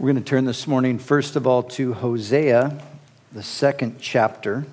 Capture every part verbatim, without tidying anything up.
We're going to turn this morning, first of all, to Hosea, the second chapter.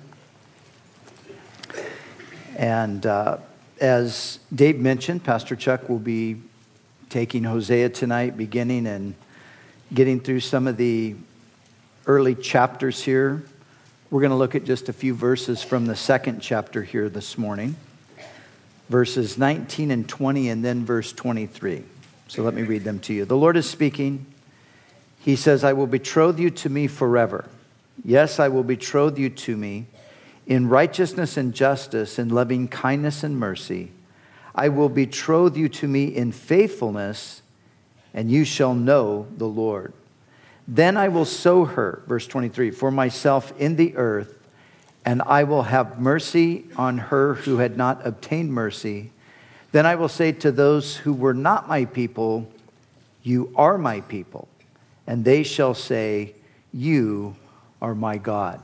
And uh, as Dave mentioned, Pastor Chuck will be taking Hosea tonight, beginning and getting through some of the early chapters here. We're going to look at just a few verses from the second chapter here this morning, verses nineteen and twenty, and then verse twenty-three. So let me read them to you. The Lord is speaking. He says, I will betroth you to me forever. Yes, I will betroth you to me in righteousness and justice, in loving kindness and mercy. I will betroth you to me in faithfulness, and you shall know the Lord. Then I will sow her, verse twenty-three, for myself in the earth, and I will have mercy on her who had not obtained mercy. Then I will say to those who were not my people, you are my people. And they shall say, you are my God.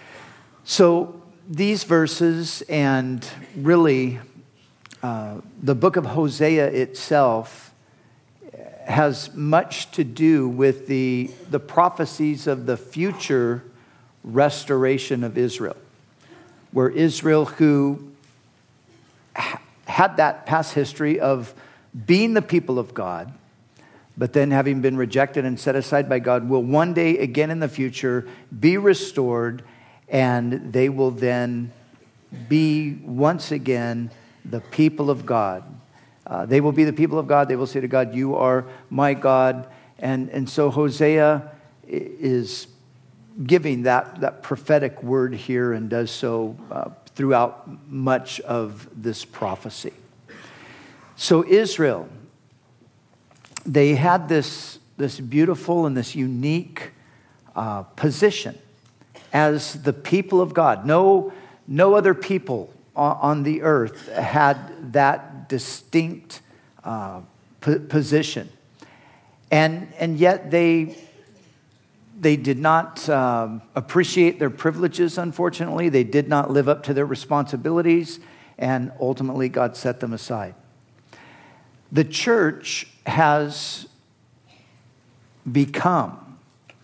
So these verses and really uh, the book of Hosea itself has much to do with the, the prophecies of the future restoration of Israel, where Israel, who ha- had that past history of being the people of God, but then having been rejected and set aside by God, will one day again in the future be restored, and they will then be once again the people of God. Uh, they will be the people of God. They will say to God, you are my God. And, and so Hosea is giving that, that prophetic word here, and does so uh, throughout much of this prophecy. So Israel, they had this, this beautiful and this unique uh, position as the people of God. No, no other people on, on the earth had that distinct uh, p- position. And, and yet they, they did not um, appreciate their privileges, unfortunately. They did not live up to their responsibilities, and ultimately God set them aside. The church has become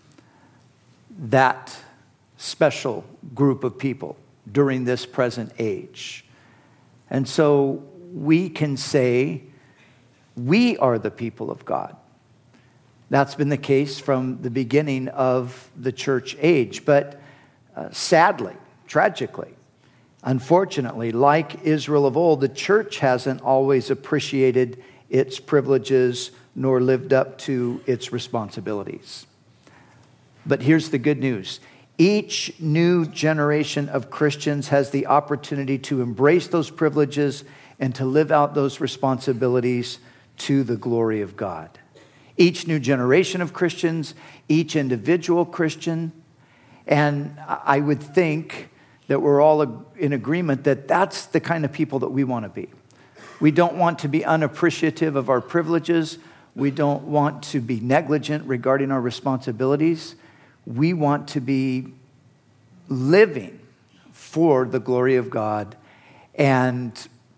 that special group of people during this present age. And so we can say we are the people of God. That's been the case from the beginning of the church age. But uh, sadly, tragically, unfortunately, like Israel of old, the church hasn't always appreciated its privileges nor lived up to its responsibilities. But here's the good news. Each new generation of Christians has the opportunity to embrace those privileges and to live out those responsibilities to the glory of God. Each new generation of Christians, each individual Christian, and I would think that we're all in agreement that that's the kind of people that we want to be. We don't want to be unappreciative of our privileges. We don't want to be negligent regarding our responsibilities. We want to be living for the glory of God. And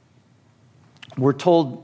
we're told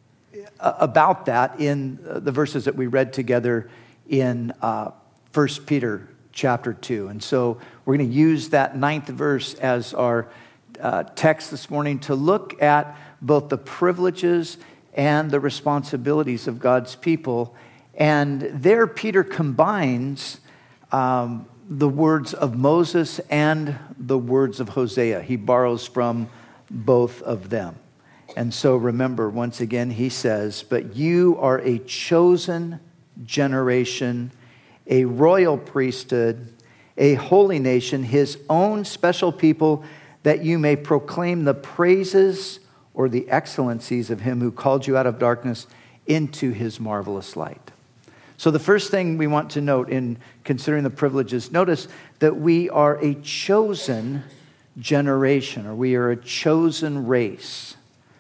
about that in the verses that we read together in uh, First Peter chapter two. And so we're going to use that ninth verse as our uh, text this morning to look at both the privileges and the responsibilities of God's people. And there Peter combines um, the words of Moses and the words of Hosea. He borrows from both of them. And so remember, once again, he says, but you are a chosen generation, a royal priesthood, a holy nation, his own special people, that you may proclaim the praises or the excellencies of him who called you out of darkness into his marvelous light. So the first thing we want to note in considering the privileges, notice that we are a chosen generation, or we are a chosen race.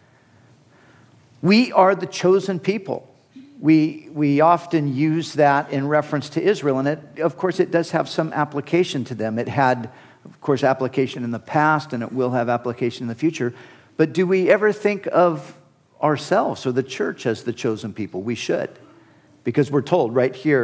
We are the chosen people. We, we often use that in reference to Israel, and it, of course it does have some application to them. It had, of course, application in the past, and it will have application in the future. But do we ever think of ourselves or the church as the chosen people? We should, because we're told right here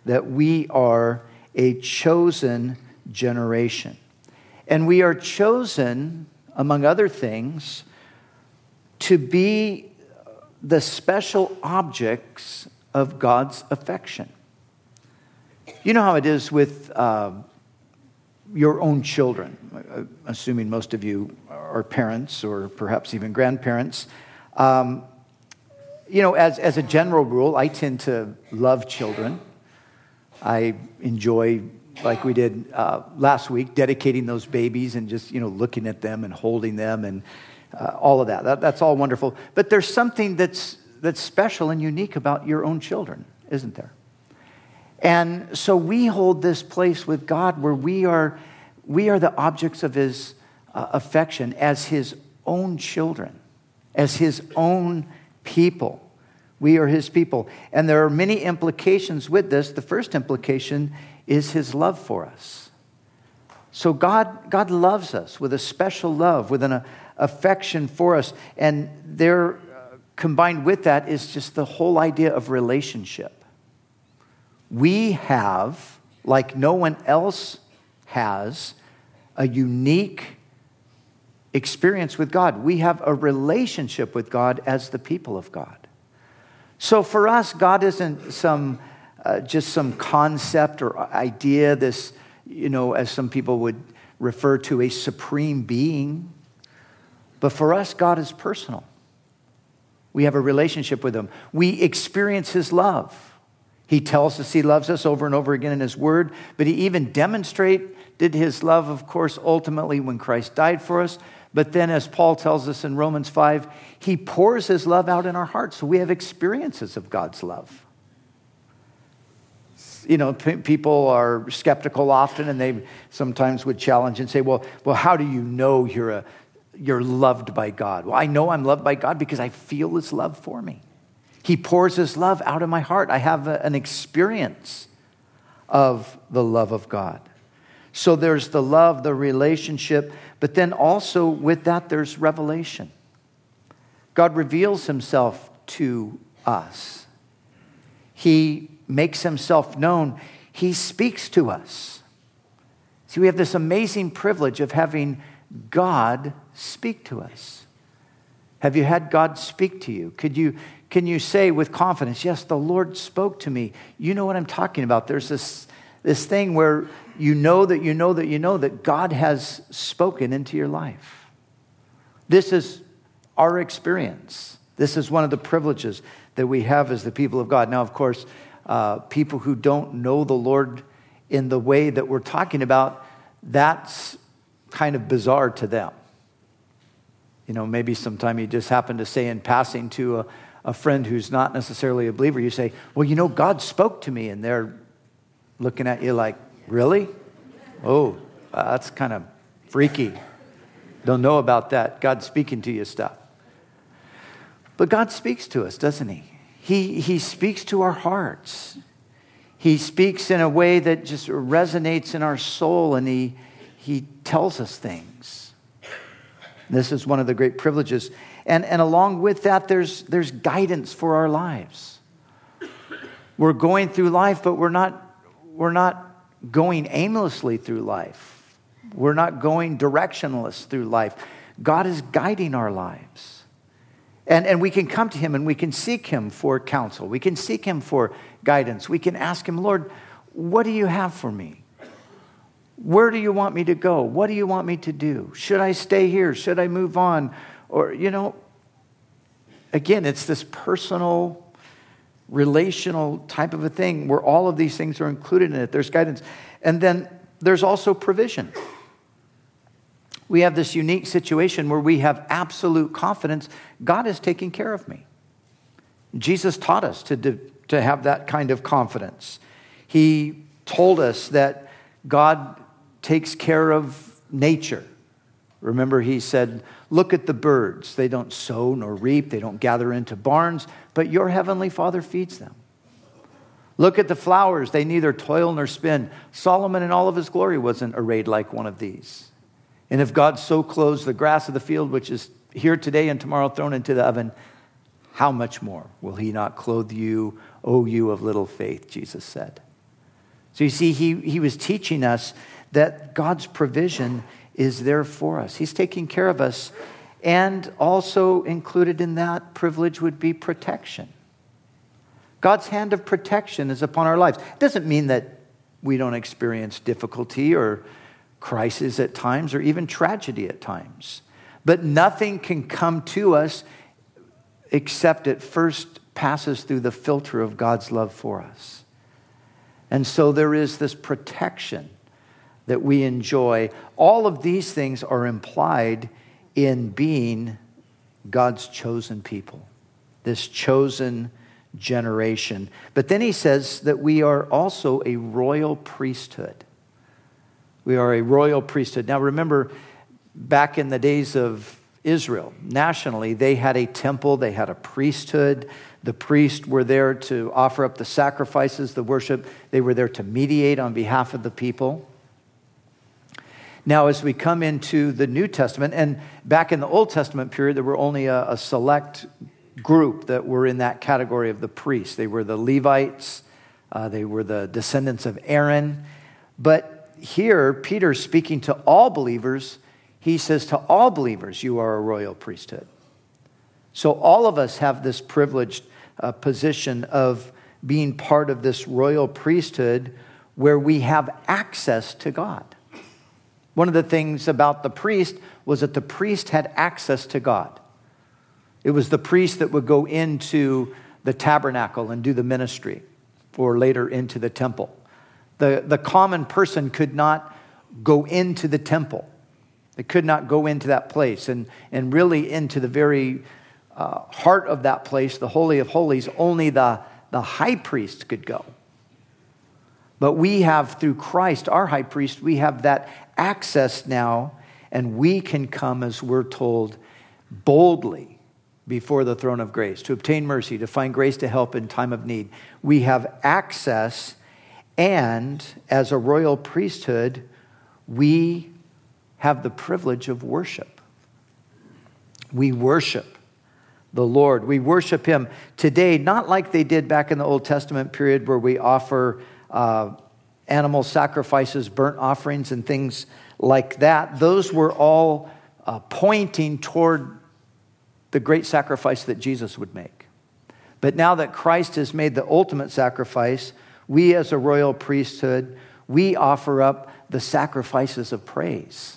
that we are a chosen generation. And we are chosen, among other things, to be the special objects of God's affection. You know how it is with uh, your own children, assuming most of you are parents or perhaps even grandparents. Um, you know, as, as a general rule, I tend to love children. I enjoy, like we did uh, last week, dedicating those babies and just, you know, looking at them and holding them and uh, all of that. that. That's all wonderful. But there's something that's that's special and unique about your own children, isn't there? And so we hold this place with God where we are we are the objects of his uh, affection as his own children, as his own people. We are his people. And there are many implications with this. The first implication is his love for us. So God, God loves us with a special love, with an uh, affection for us. And there, uh, combined with that is just the whole idea of relationship. We have, like no one else has, a unique experience with God. We have a relationship with God as the people of God. So for us, God isn't some uh, just some concept or idea, this, you know, as some people would refer to, a supreme being. But for us, God is personal. We have a relationship with him. We experience his love. He tells us he loves us over and over again in his word, but he even demonstrated his love, of course, ultimately when Christ died for us. But then, as Paul tells us in Romans five, he pours his love out in our hearts. So we have experiences of God's love. You know, p- people are skeptical often, and they sometimes would challenge and say, well, well, how do you know you're a, you're loved by God? Well, I know I'm loved by God because I feel his love for me. He pours his love out of my heart. I have a, an experience of the love of God. So there's the love, the relationship, but then also with that there's revelation. God reveals himself to us. He makes himself known. He speaks to us. See, we have this amazing privilege of having God speak to us. Have you had God speak to you? Could you, can you say with confidence, yes, the Lord spoke to me? You know what I'm talking about. There's this, this thing where you know that you know that you know that God has spoken into your life. This is our experience. This is one of the privileges that we have as the people of God. Now, of course, uh, people who don't know the Lord in the way that we're talking about, that's kind of bizarre to them. You know, maybe sometime you just happen to say in passing to a, a friend who's not necessarily a believer, you say, well, you know, God spoke to me, and they're looking at you like, really? Oh, uh, that's kind of freaky. Don't know about that. God speaking to you stuff. But God speaks to us, doesn't he? He, he speaks to our hearts. He speaks in a way that just resonates in our soul, and he, he tells us things. This is one of the great privileges. And, and along with that, there's, there's guidance for our lives. We're going through life, but we're not We're not going aimlessly through life. We're not going directionless through life. God is guiding our lives. And, and we can come to him and we can seek him for counsel. We can seek him for guidance. We can ask him, Lord, what do you have for me? Where do you want me to go? What do you want me to do? Should I stay here? Should I move on? Or, you know, again, it's this personal, relational type of a thing where all of these things are included in it. There's guidance. And then there's also provision. We have this unique situation where we have absolute confidence. God is taking care of me. Jesus taught us to, to have that kind of confidence. He told us that God takes care of nature. Remember, he said, look at the birds. They don't sow nor reap. They don't gather into barns, but your heavenly Father feeds them. Look at the flowers. They neither toil nor spin. Solomon in all of his glory wasn't arrayed like one of these. And if God so clothes the grass of the field, which is here today and tomorrow thrown into the oven, how much more will he not clothe you, O you of little faith, Jesus said. So you see, he, he was teaching us that God's provision is there for us. He's taking care of us. And also included in that privilege would be protection. God's hand of protection is upon our lives. It doesn't mean that we don't experience difficulty or crisis at times or even tragedy at times. But nothing can come to us except it first passes through the filter of God's love for us. And so there is this protection that we enjoy. All of these things are implied in being God's chosen people, this chosen generation. But then he says that we are also a royal priesthood. We are a royal priesthood. Now remember, back in the days of Israel, nationally, they had a temple, they had a priesthood. The priests were there to offer up the sacrifices, the worship. They were there to mediate on behalf of the people. Now, as we come into the New Testament, and back in the Old Testament period, there were only a, a select group that were in that category of the priests. They were the Levites. Uh, they were the descendants of Aaron. But here, Peter, speaking to all believers, he says to all believers, you are a royal priesthood. So all of us have this privileged uh, position of being part of this royal priesthood where we have access to God. One of the things about the priest was that the priest had access to God. It was the priest that would go into the tabernacle and do the ministry, or later into the temple. The, the common person could not go into the temple. They could not go into that place. And, and really into the very uh, heart of that place, the Holy of Holies, only the, the high priest could go. But we have, through Christ, our high priest, we have that access now, and we can come, as we're told, boldly before the throne of grace to obtain mercy, to find grace to help in time of need. We have access, and as a royal priesthood, we have the privilege of worship. We worship the Lord. We worship Him today, not like they did back in the Old Testament period where we offer Uh, animal sacrifices, burnt offerings, and things like that. Those were all uh, pointing toward the great sacrifice that Jesus would make. But now that Christ has made the ultimate sacrifice, we as a royal priesthood, we offer up the sacrifices of praise.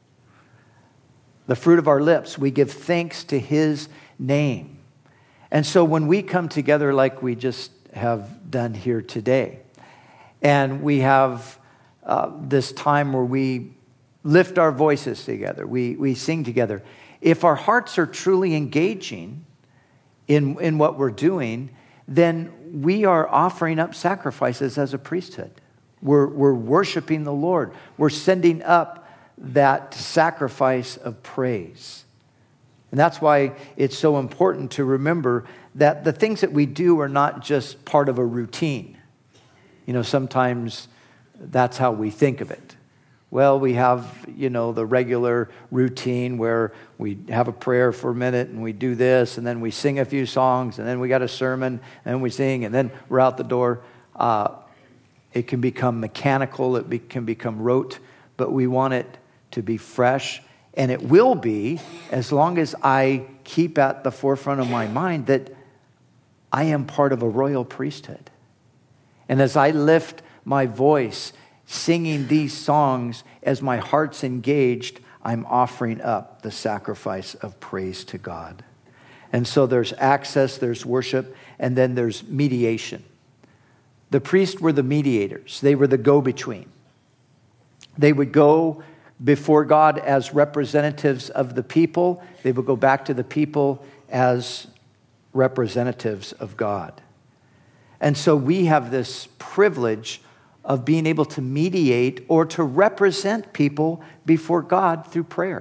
The fruit of our lips, we give thanks to His name. And so when we come together like we just have done here today, and we have uh, this time where we lift our voices together, we, we sing together. If our hearts are truly engaging in, in what we're doing, then we are offering up sacrifices as a priesthood. We're, we're worshiping the Lord. We're sending up that sacrifice of praise. And that's why it's so important to remember that the things that we do are not just part of a routine. You know, sometimes that's how we think of it. Well, we have, you know, the regular routine where we have a prayer for a minute and we do this, and then we sing a few songs, and then we got a sermon, and then we sing, and then we're out the door. Uh, it can become mechanical, it be, can become rote, but we want it to be fresh, and it will be as long as I keep at the forefront of my mind that I am part of a royal priesthood. And as I lift my voice, singing these songs, as my heart's engaged, I'm offering up the sacrifice of praise to God. And so there's access, there's worship, and then there's mediation. The priests were the mediators. They were the go-between. They would go before God as representatives of the people. They would go back to the people as representatives of God. And so we have this privilege of being able to mediate or to represent people before God through prayer.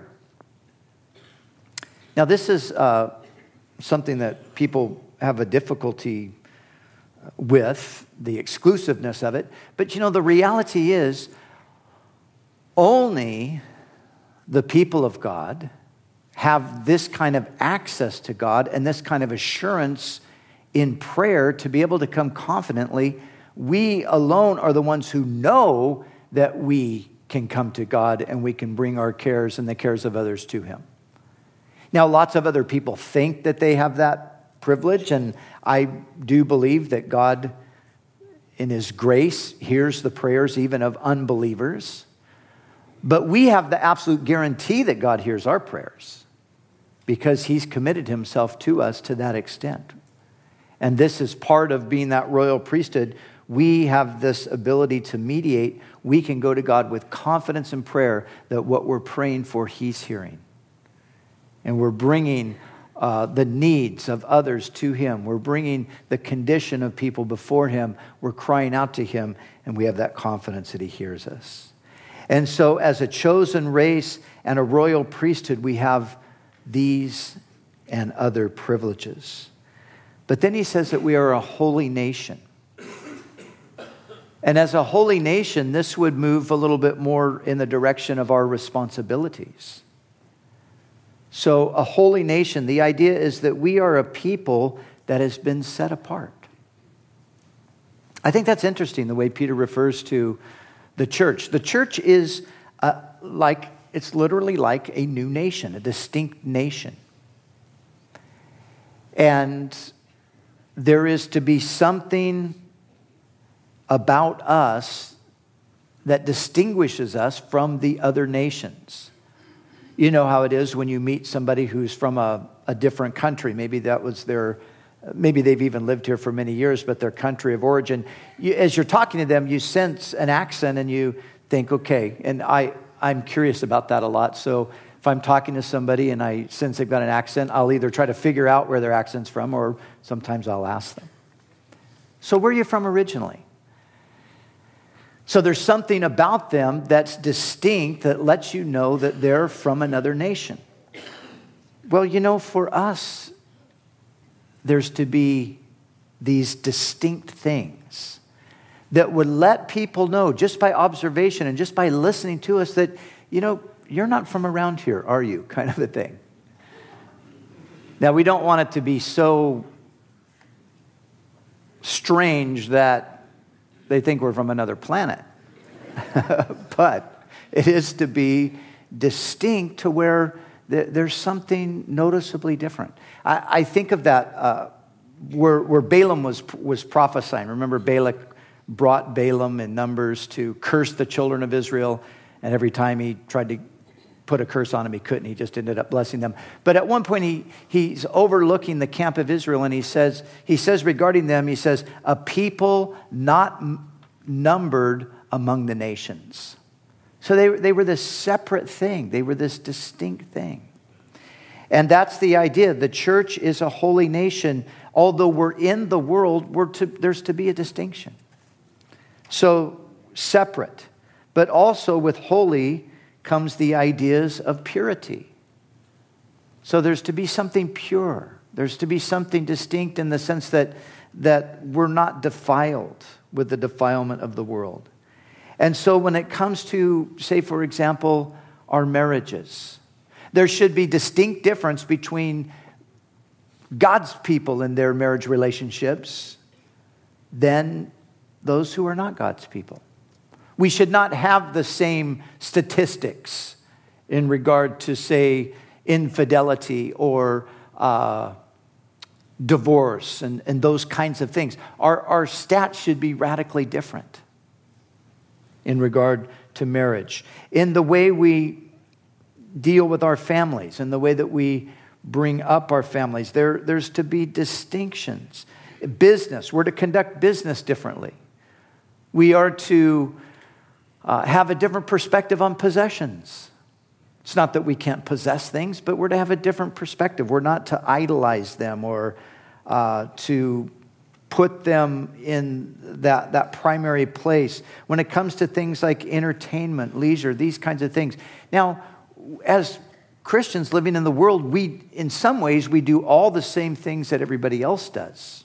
Now, this is uh, something that people have a difficulty with, the exclusiveness of it. But, you know, the reality is only the people of God have this kind of access to God and this kind of assurance in prayer to be able to come confidently We alone are the ones who know that we can come to God and we can bring our cares and the cares of others to him. Now, lots of other people think that they have that privilege, and I do believe that God, in his grace, hears the prayers even of unbelievers. But we have the absolute guarantee that God hears our prayers because he's committed himself to us to that extent. And this is part of being that royal priesthood. We have this ability to mediate. We can go to God with confidence in prayer that what we're praying for, he's hearing. And we're bringing uh, the needs of others to him. We're bringing the condition of people before him. We're crying out to him, and we have that confidence that he hears us. And so as a chosen race and a royal priesthood, we have these and other privileges. But then he says that we are a holy nation. And as a holy nation, this would move a little bit more in the direction of our responsibilities. So a holy nation, the idea is that we are a people that has been set apart. I think that's interesting, the way Peter refers to the church. The church is uh, like, it's literally like a new nation, a distinct nation. And there is to be something about us that distinguishes us from the other nations. You know how it is when you meet somebody who's from a, a different country. Maybe that was their, maybe they've even lived here for many years, but their country of origin. You, as you're talking to them, you sense an accent and you think, okay, and I, I'm curious about that a lot. So if I'm talking to somebody and I sense they've got an accent, I'll either try to figure out where their accent's from or sometimes I'll ask them. So where are you from originally? So there's something about them that's distinct that lets you know that they're from another nation. Well, you know, for us, there's to be these distinct things that would let people know just by observation and just by listening to us that, you know, you're not from around here, are you? Kind of a thing. Now, we don't want it to be so strange that they think we're from another planet. But it is to be distinct to where th- there's something noticeably different. I, I think of that uh, where, where Balaam was, was prophesying. Remember, Balak brought Balaam in Numbers to curse the children of Israel. And every time he tried to put a curse on them, he couldn't. He just ended up blessing them. But at one point, he he's overlooking the camp of Israel, and he says, he says regarding them, he says, a people not m- numbered among the nations. So they, they were this separate thing. They were this distinct thing. And that's the idea. The church is a holy nation. Although we're in the world, we're to, there's to be a distinction. So separate, but also with holy comes the ideas of purity. So there's to be something pure. There's to be something distinct in the sense that, that we're not defiled with the defilement of the world. And so when it comes to, say, for example, our marriages, there should be distinct difference between God's people in their marriage relationships than those who are not God's people. We should not have the same statistics in regard to, say, infidelity or uh, divorce and, and those kinds of things. Our, our stats should be radically different in regard to marriage. In the way we deal with our families, in the way that we bring up our families, there, there's to be distinctions. Business, we're to conduct business differently. We are to Uh, have a different perspective on possessions. It's not that we can't possess things, but we're to have a different perspective. We're not to idolize them or uh, to put them in that, that primary place. When it comes to things like entertainment, leisure, these kinds of things. Now, as Christians living in the world, we, in some ways, we do all the same things that everybody else does.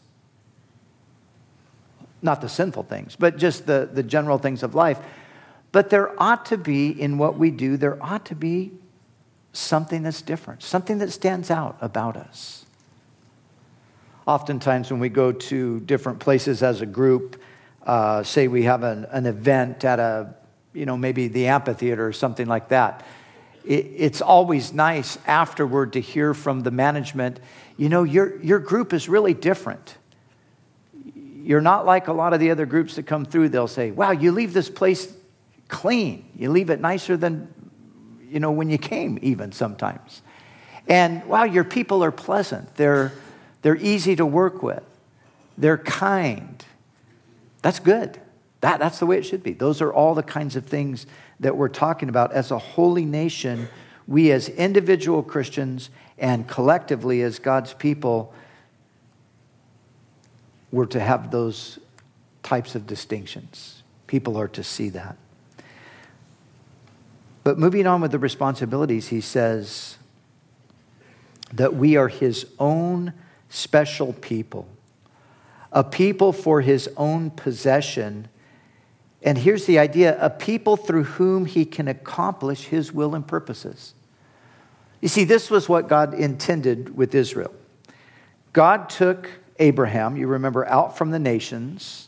Not the sinful things, but just the, the general things of life. But there ought to be, in what we do, there ought to be something that's different, something that stands out about us. Oftentimes when we go to different places as a group, Uh, say we have an, an event at a, you know, maybe the amphitheater or something like that. It, it's always nice afterward to hear from the management, you know, your, your group is really different. You're not like a lot of the other groups that come through. They'll say, wow, you leave this place clean. You leave it nicer than, you know, when you came even sometimes. And wow, your people are pleasant. They're, they're easy to work with. They're kind. That's good. That, that's the way it should be. Those are all the kinds of things that we're talking about. As a holy nation, we as individual Christians and collectively as God's people were to have those types of distinctions. People are to see that. But moving on with the responsibilities, he says that we are his own special people, a people for his own possession. And here's the idea, a people through whom he can accomplish his will and purposes. You see, this was what God intended with Israel. God took Abraham, you remember, out from the nations.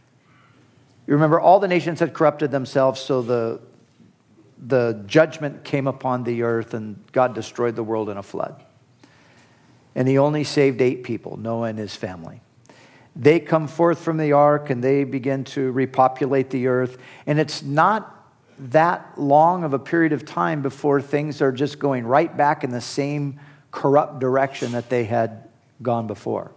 You remember all the nations had corrupted themselves, so the, the judgment came upon the earth and God destroyed the world in a flood. And he only saved eight people, Noah and his family. They come forth from the ark and they begin to repopulate the earth. And it's not that long of a period of time before things are just going right back in the same corrupt direction that they had gone before.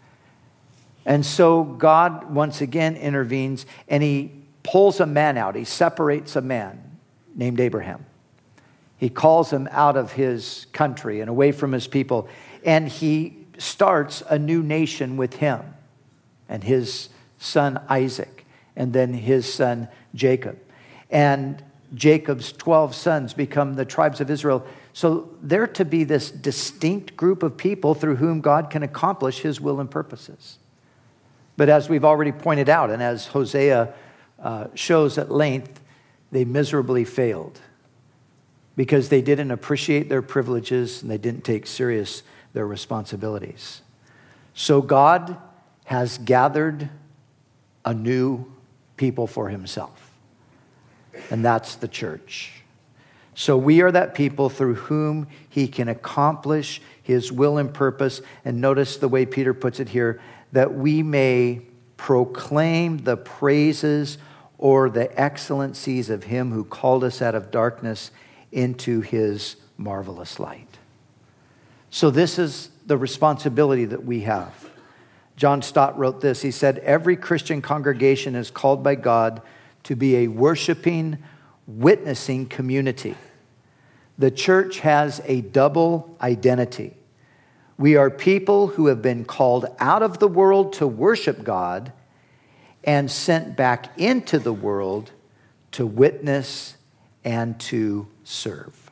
And so God once again intervenes and he pulls a man out. He separates a man named Abraham. He calls him out of his country and away from his people. And he starts a new nation with him and his son Isaac, and then his son Jacob. And Jacob's twelve sons become the tribes of Israel. So they're to be this distinct group of people through whom God can accomplish his will and purposes. But as we've already pointed out, and as Hosea uh, shows at length, they miserably failed because they didn't appreciate their privileges and they didn't take serious their responsibilities. So God has gathered a new people for himself, and that's the church. So we are that people through whom he can accomplish his will and purpose. And notice the way Peter puts it here, that we may proclaim the praises or the excellencies of him who called us out of darkness into his marvelous light. So this is the responsibility that we have. John Stott wrote this. He said, every Christian congregation is called by God to be a worshiping, witnessing community. The church has a double identity. We are people who have been called out of the world to worship God and sent back into the world to witness and to serve.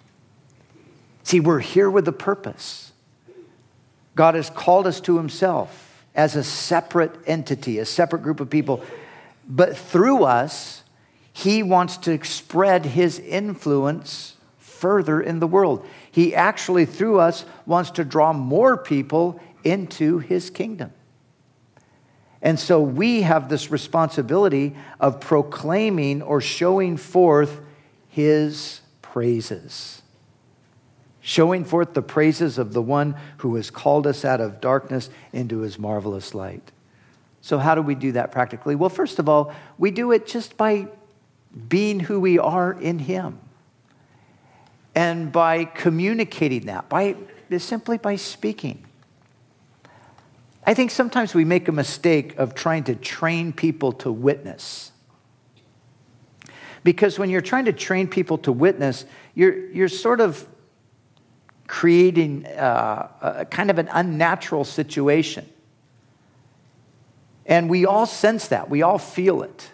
See, we're here with a purpose. God has called us to himself as a separate entity, a separate group of people. But through us, he wants to spread his influence further in the world. He actually, through us, wants to draw more people into his kingdom. And so we have this responsibility of proclaiming or showing forth his praises. Showing forth the praises of the one who has called us out of darkness into his marvelous light. So how do we do that practically? Well, first of all, we do it just by being who we are in him. And by communicating that, by simply by speaking. I think sometimes we make a mistake of trying to train people to witness. Because when you're trying to train people to witness, you're you're sort of creating uh, a kind of an unnatural situation. And we all sense that. We all feel it.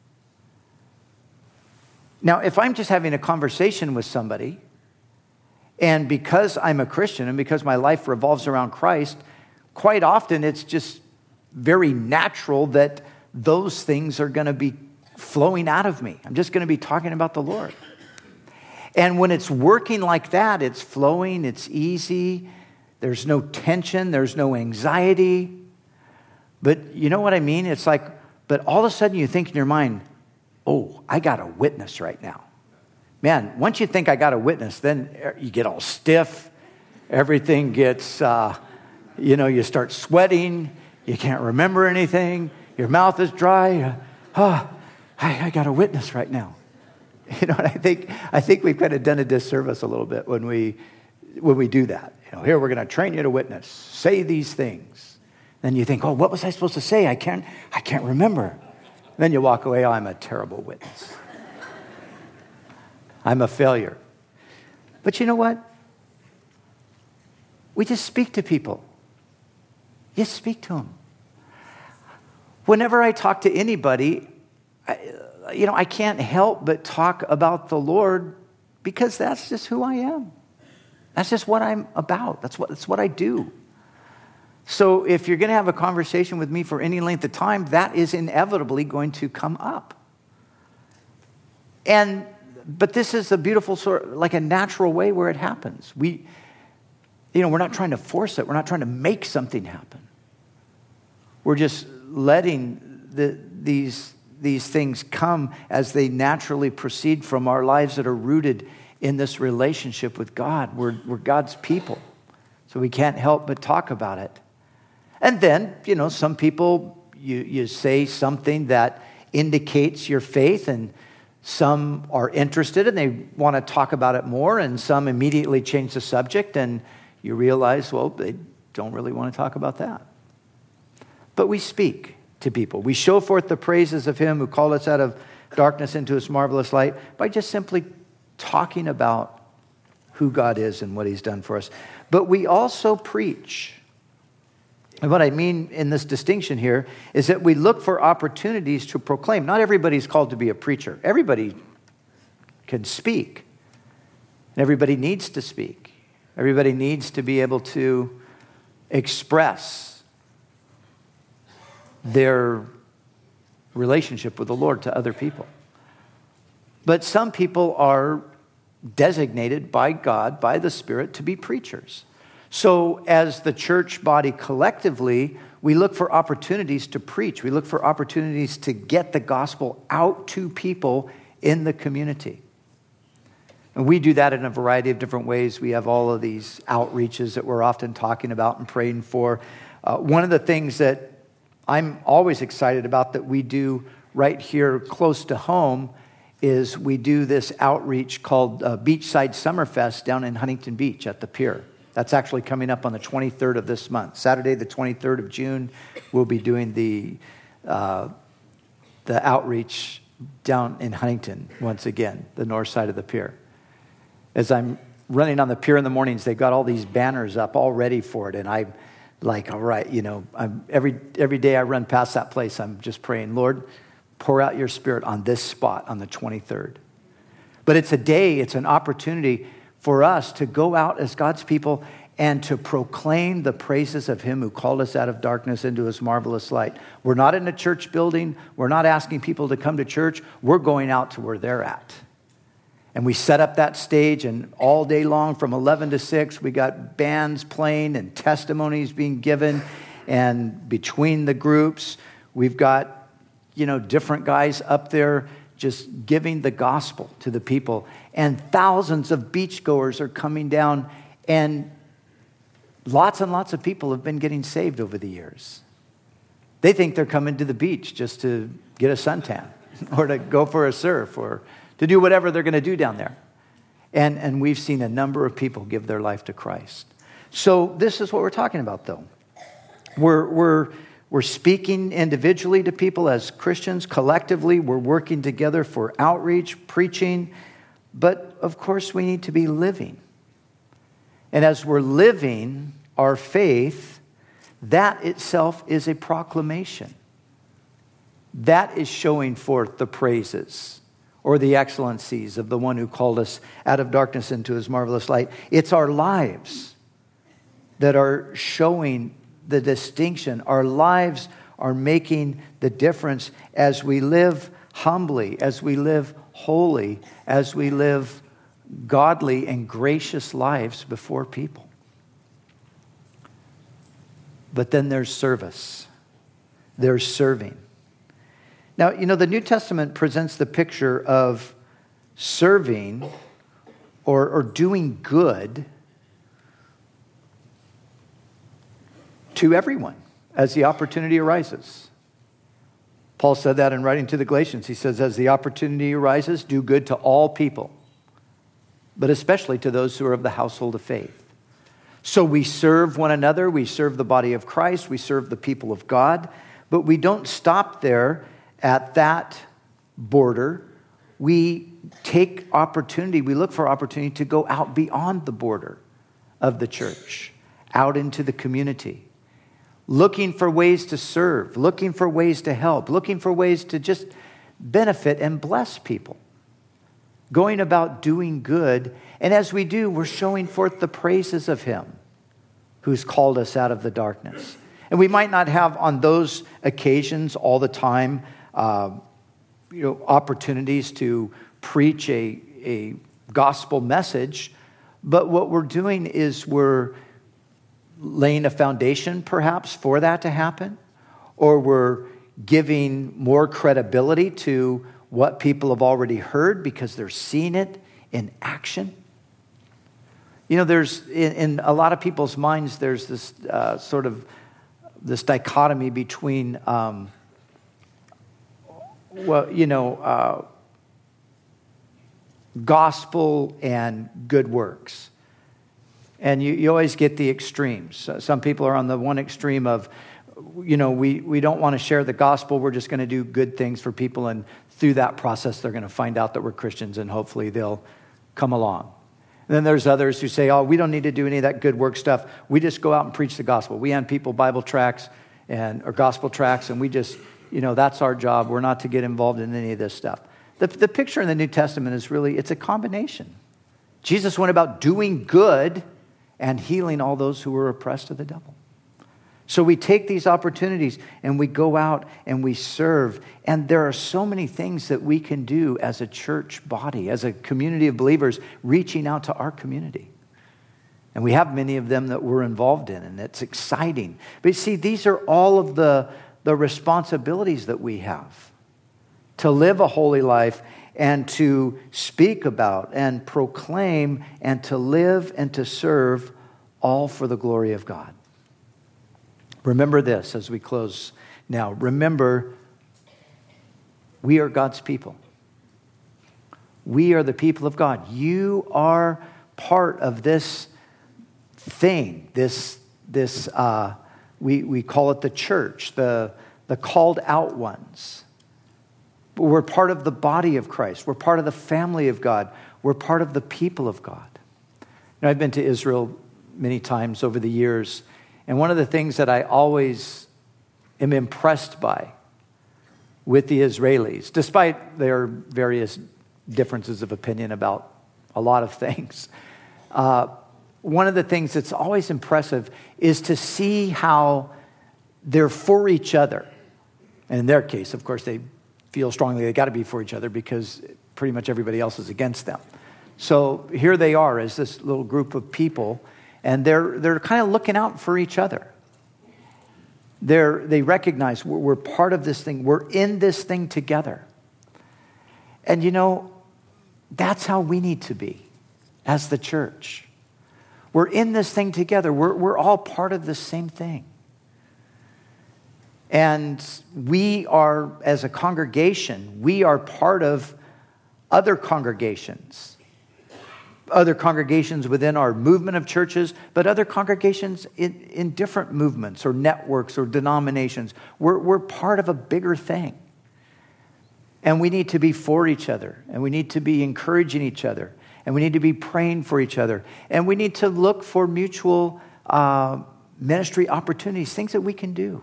Now, if I'm just having a conversation with somebody, and because I'm a Christian and because my life revolves around Christ, quite often it's just very natural that those things are going to be flowing out of me. I'm just going to be talking about the Lord. And when it's working like that, it's flowing, it's easy, there's no tension, there's no anxiety. But you know what I mean? It's like But all of a sudden you think in your mind, oh, I got a witness right now. Man, once you think I got a witness, then you get all stiff. Everything gets, uh, you know, you start sweating. You can't remember anything. Your mouth is dry. Oh, I, I got a witness right now. You know, and I think I think we've kind of done a disservice a little bit when we when we do that. You know, here we're going to train you to witness. Say these things. Then you think, oh, what was I supposed to say? I can't I can't remember. Then you walk away. Oh, I'm a terrible witness. I'm a failure. But you know what? We just speak to people. Just speak to them. Whenever I talk to anybody, I, you know, I can't help but talk about the Lord because that's just who I am. That's just what I'm about. That's what, that's what I do. So if you're going to have a conversation with me for any length of time, that is inevitably going to come up. And, but this is a beautiful sort, like a natural way where it happens. We, you know, we're not trying to force it. We're not trying to make something happen. We're just letting the, these, these things come as they naturally proceed from our lives that are rooted in this relationship with God. We're, we're God's people, so we can't help but talk about it. And then, you know, some people, you, you say something that indicates your faith, and some are interested and they want to talk about it more, and some immediately change the subject, and you realize, well, they don't really want to talk about that. But we speak to people. We show forth the praises of him who called us out of darkness into his marvelous light by just simply talking about who God is and what he's done for us. But we also preach. And what I mean in this distinction here is that we look for opportunities to proclaim. Not everybody's called to be a preacher. Everybody can speak. And everybody needs to speak. Everybody needs to be able to express their relationship with the Lord to other people. But some people are designated by God, by the Spirit, to be preachers. So as the church body collectively, we look for opportunities to preach. We look for opportunities to get the gospel out to people in the community. And we do that in a variety of different ways. We have all of these outreaches that we're often talking about and praying for. Uh, one of the things that I'm always excited about that we do right here close to home is we do this outreach called uh, Beachside Summerfest down in Huntington Beach at the pier. That's actually coming up on the twenty-third of this month. Saturday, the twenty-third of June, we'll be doing the uh, the outreach down in Huntington once again, the north side of the pier. As I'm running on the pier in the mornings, they've got all these banners up all ready for it, and I'm like, all right, you know, I'm, every every day I run past that place, I'm just praying, Lord, pour out your Spirit on this spot on the twenty-third. But it's a day, it's an opportunity for us to go out as God's people and to proclaim the praises of him who called us out of darkness into his marvelous light. We're not in a church building. We're not asking people to come to church. We're going out to where they're at. And we set up that stage, and all day long from eleven to six, we got bands playing and testimonies being given. And between the groups, we've got, you know, different guys up there just giving the gospel to the people. And thousands of beachgoers are coming down, and lots and lots of people have been getting saved over the years. They think they're coming to the beach just to get a suntan or to go for a surf or to do whatever they're going to do down there. And, and we've seen a number of people give their life to Christ. So this is what we're talking about, though. We're, we're, we're speaking individually to people as Christians. Collectively, we're working together for outreach, preaching. But, of course, we need to be living. And as we're living our faith, that itself is a proclamation. That is showing forth the praises or the excellencies of the one who called us out of darkness into his marvelous light. It's our lives that are showing the distinction. Our lives are making the difference as we live humbly, as we live holy, as we live godly and gracious lives before people. But then there's service. There's serving. Now, you know, the New Testament presents the picture of serving or, or doing good to everyone as the opportunity arises. Paul said that in writing to the Galatians. He says, as the opportunity arises, do good to all people, but especially to those who are of the household of faith. So we serve one another, we serve the body of Christ, we serve the people of God, but we don't stop there at that border. We take opportunity, we look for opportunity to go out beyond the border of the church, out into the community, looking for ways to serve, looking for ways to help, looking for ways to just benefit and bless people, going about doing good. And as we do, we're showing forth the praises of Him who's called us out of the darkness. And we might not have on those occasions all the time, uh, you know, opportunities to preach a, a gospel message, but what we're doing is we're laying a foundation perhaps for that to happen, or we're giving more credibility to what people have already heard because they're seeing it in action. You know, there's, in, in a lot of people's minds, there's this uh, sort of, this dichotomy between, um, well, you know, uh, gospel and good works. And you, you always get the extremes. Some people are on the one extreme of, you know, we, we don't want to share the gospel. We're just going to do good things for people. And through that process, they're going to find out that we're Christians and hopefully they'll come along. And then there's others who say, oh, we don't need to do any of that good work stuff. We just go out and preach the gospel. We hand people Bible tracts and or gospel tracts, and we just, you know, that's our job. We're not to get involved in any of this stuff. The, the picture in the New Testament is really, it's a combination. Jesus went about doing good and healing all those who were oppressed of the devil. So we take these opportunities and we go out and we serve. And there are so many things that we can do as a church body, as a community of believers, reaching out to our community. And we have many of them that we're involved in, and it's exciting. But see, these are all of the, the responsibilities that we have to live a holy life and to speak about and proclaim and to live and to serve, all for the glory of God. Remember this as we close now. Remember, we are God's people. We are the people of God. You are part of this thing, this, this uh, we, we call it the church, the, the called out ones. We're part of the body of Christ. We're part of the family of God. We're part of the people of God. Now, I've been to Israel many times over the years, and one of the things that I always am impressed by with the Israelis, despite their various differences of opinion about a lot of things, uh, one of the things that's always impressive is to see how they're for each other. And in their case, of course, they feel strongly they got to be for each other because pretty much everybody else is against them. So here they are as this little group of people, and they're they're kind of looking out for each other. They're, they recognize we're, we're part of this thing. We're in this thing together. And you know, that's how we need to be as the church. We're in this thing together. We're, we're all part of the same thing. And we are, as a congregation, we are part of other congregations. Other congregations within our movement of churches, but other congregations in, in different movements or networks or denominations. We're, we're part of a bigger thing. And we need to be for each other. And we need to be encouraging each other. And we need to be praying for each other. And we need to look for mutual uh, ministry opportunities, things that we can do,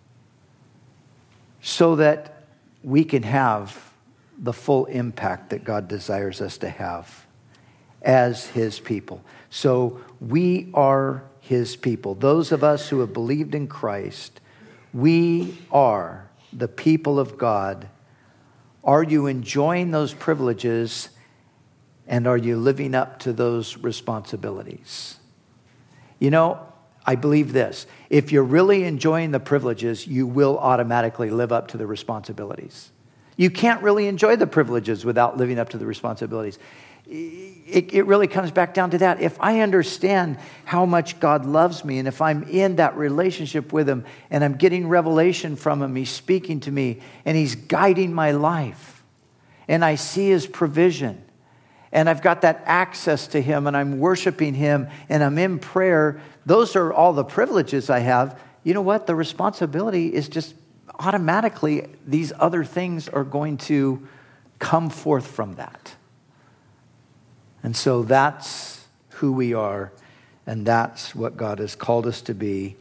so that we can have the full impact that God desires us to have as His people. So we are His people. Those of us who have believed in Christ, we are the people of God. Are you enjoying those privileges, and are you living up to those responsibilities? You know, I believe this. If you're really enjoying the privileges, you will automatically live up to the responsibilities. You can't really enjoy the privileges without living up to the responsibilities. It, it really comes back down to that. If I understand how much God loves me, and if I'm in that relationship with him, and I'm getting revelation from him, he's speaking to me, and he's guiding my life, and I see his provision, and I've got that access to him, and I'm worshiping him, and I'm in prayer, those are all the privileges I have. You know what? The responsibility is just automatically, these other things are going to come forth from that. And so that's who we are, and that's what God has called us to be,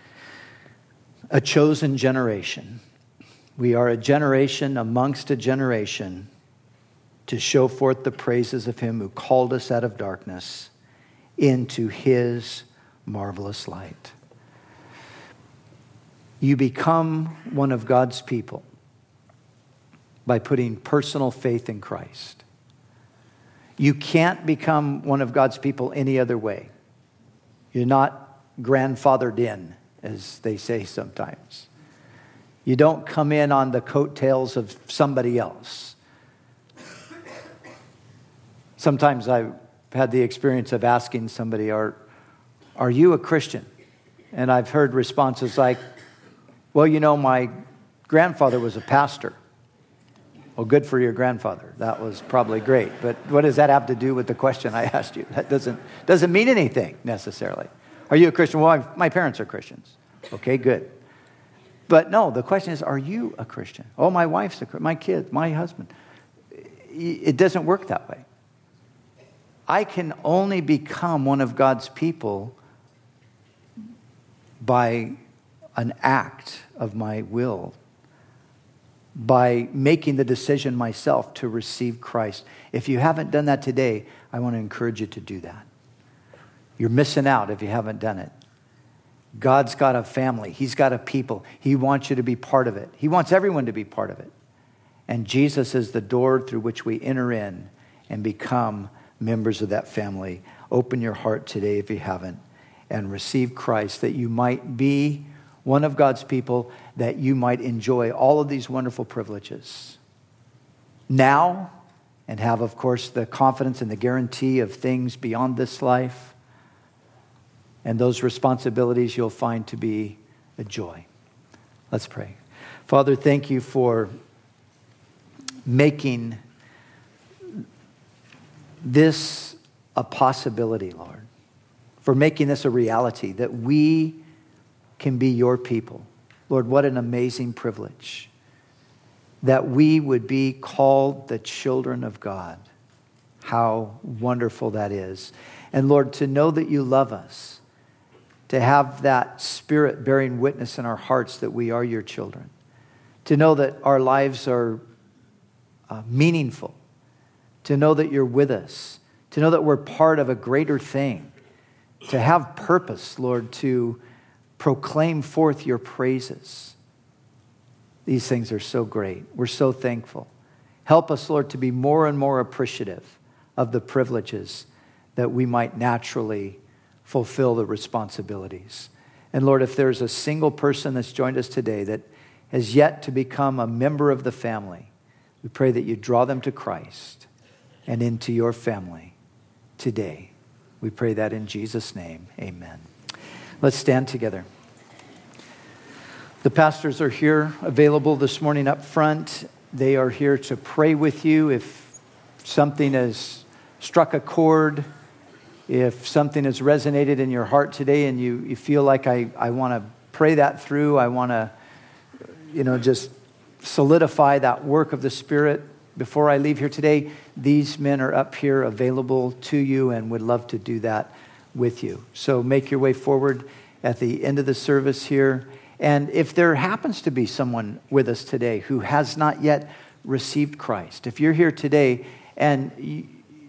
a chosen generation. We are a generation amongst a generation to show forth the praises of him who called us out of darkness into his marvelous light. You become one of God's people by putting personal faith in Christ. You can't become one of God's people any other way. You're not grandfathered in, as they say sometimes. You don't come in on the coattails of somebody else. Sometimes I've had the experience of asking somebody, are, are you a Christian? And I've heard responses like, well, you know, my grandfather was a pastor. Well, good for your grandfather. That was probably great. But what does that have to do with the question I asked you? That doesn't, doesn't mean anything necessarily. Are you a Christian? Well, my parents are Christians. Okay, good. But no, the question is, are you a Christian? Oh, my wife's a Christian. My kids, my husband. It doesn't work that way. I can only become one of God's people by an act of my will, by making the decision myself to receive Christ. If you haven't done that today, I want to encourage you to do that. You're missing out if you haven't done it. God's got a family. He's got a people. He wants you to be part of it. He wants everyone to be part of it. And Jesus is the door through which we enter in and become members of that family. Open your heart today if you haven't and receive Christ, that you might be one of God's people, that you might enjoy all of these wonderful privileges now, and have, of course, the confidence and the guarantee of things beyond this life, and those responsibilities you'll find to be a joy. Let's pray. Father, thank you for making this a possibility, Lord, for making this a reality, that we can be your people. Lord, what an amazing privilege that we would be called the children of God. How wonderful that is. And Lord, to know that you love us, to have that Spirit bearing witness in our hearts that we are your children, to know that our lives are uh, meaningful, to know that you're with us, to know that we're part of a greater thing, to have purpose, Lord, to proclaim forth your praises. These things are so great. We're so thankful. Help us, Lord, to be more and more appreciative of the privileges that we might naturally fulfill the responsibilities. And Lord, if there's a single person that's joined us today that has yet to become a member of the family, we pray that you draw them to Christ and into your family today. We pray that in Jesus' name. Amen. Let's stand together. The pastors are here available this morning up front. They are here to pray with you if something has struck a chord, if something has resonated in your heart today and you, you feel like I, I want to pray that through, I want to, you know, just solidify that work of the Spirit before I leave here today, these men are up here available to you and would love to do that with you. So make your way forward at the end of the service here. And if there happens to be someone with us today who has not yet received Christ, if you're here today and you,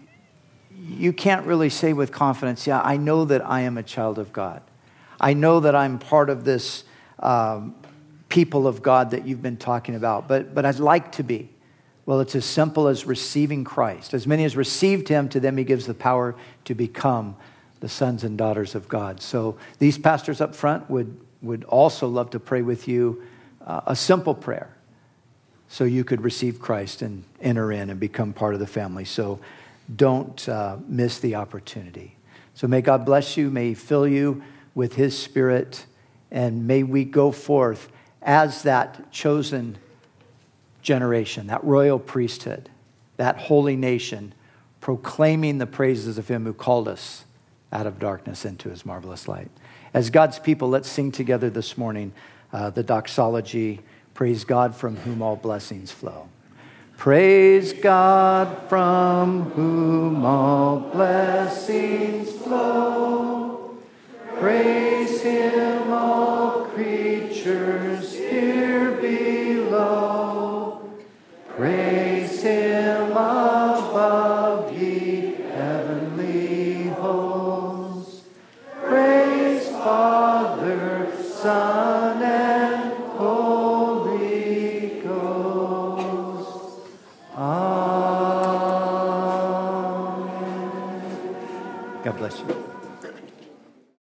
you can't really say with confidence, yeah, I know that I am a child of God. I know that I'm part of this um, people of God that you've been talking about, but, but I'd like to be. Well, it's as simple as receiving Christ. As many as received him, to them he gives the power to become the sons and daughters of God. So these pastors up front would, would also love to pray with you uh, a simple prayer. so you could receive Christ and enter in and become part of the family. So don't uh, miss the opportunity. So may God bless you. May he fill you with his Spirit. And may we go forth as that chosen generation, that royal priesthood, that holy nation, proclaiming the praises of him who called us out of darkness into his marvelous light. As God's people, let's sing together this morning uh, the doxology, Praise God from whom all blessings flow. Praise God from whom all blessings flow. Praise him, all creatures here below. Praise him above, ye heavenly hosts. Praise Father, Son, and Holy Ghost. Amen. God bless you.